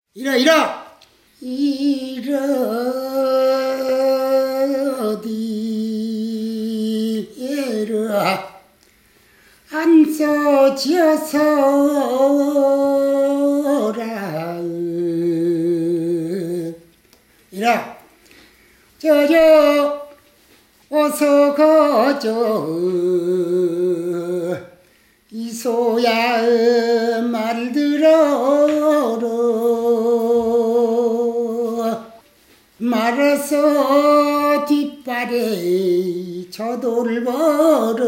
이라 이러디에라 안서 지어서라 이라 저저 어서 거저 이소야 말 들어라 말아서 뒷발에 저돌버려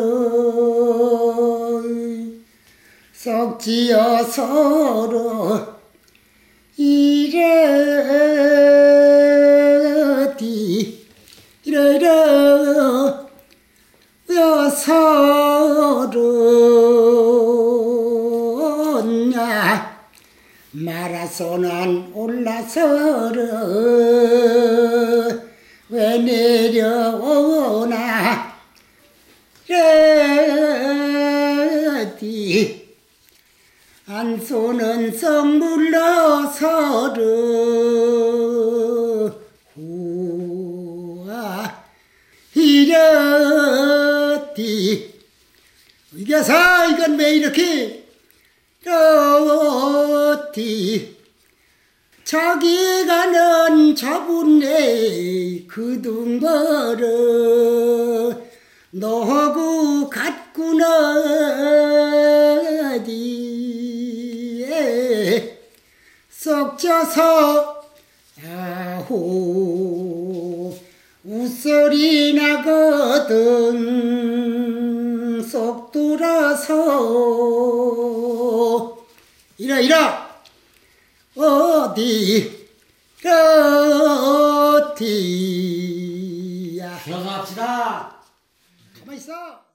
썩지어서로 이러디 이러이러 여서로냐 말아서는 올라서러 왜 내려오나 이러디 안소는 성불러서러 후아 이러디 이겨서 이건 왜 이렇게 이러디 저기 가는 저분네 그둥버려 너하고 같구나 디에 썩져서 아호 웃소리 나거든 속 돌아서 이라 어디 어디야 쉬어서 합시다. 가만있어.